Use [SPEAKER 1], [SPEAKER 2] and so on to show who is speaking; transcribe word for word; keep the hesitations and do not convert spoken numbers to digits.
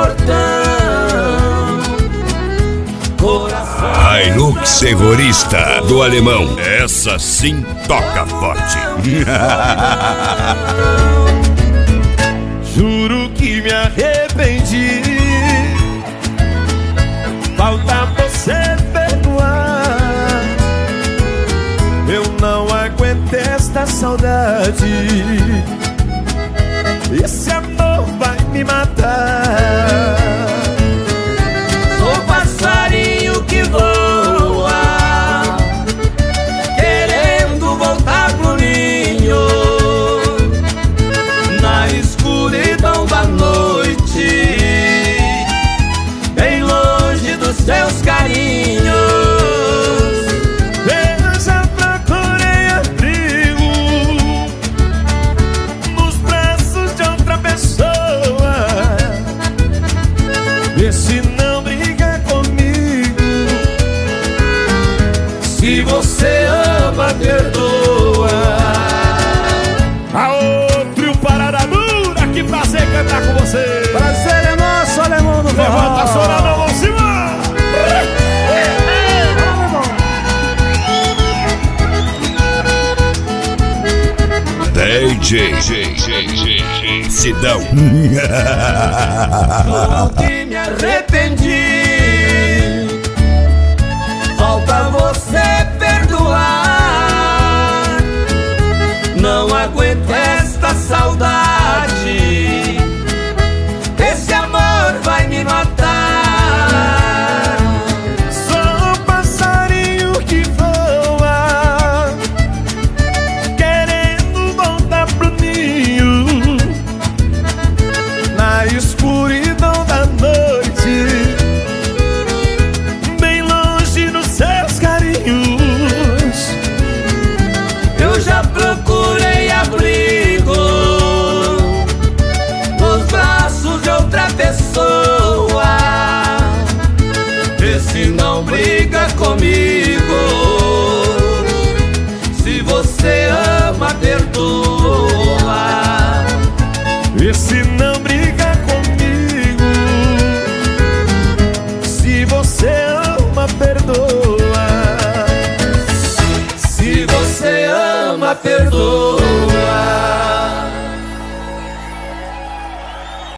[SPEAKER 1] portão. Coração
[SPEAKER 2] Hilux Egoísta do Alemão. Essa sim toca forte.
[SPEAKER 3] Juro que me arrependi. Falta você perdoar. Eu não aguento esta saudade. Esse amor vai me matar.
[SPEAKER 1] Sou passarinho que voa, querendo voltar pro ninho, na escuridão da noite, bem longe dos seus carinhos.
[SPEAKER 3] Eu já procurei abrigo nos braços de outra pessoa. Vê se não briga comigo. Se você ama, perdoa. Aô, trio Parada Dura, que prazer cantar com você.
[SPEAKER 4] Prazer é nosso, Alemão do Forró.
[SPEAKER 3] Levanta a sua mão, vamos cima.
[SPEAKER 2] D J Sidão.
[SPEAKER 1] Juro que me arrependi. Falta você perdoar. Não aguento esta saudade. Esse amor vai me matar.
[SPEAKER 3] Sou um passarinho que voa, querendo voltar pro ninho, na escuridão da noite, bem longe dos seus carinhos.
[SPEAKER 1] Eu já procurei abrigo nos braços de outra pessoa. Esse não briga comigo. Se você ama, perdoa.
[SPEAKER 3] Esse não briga comigo. Se você ama, perdoa.
[SPEAKER 1] Se você ama, perdoa.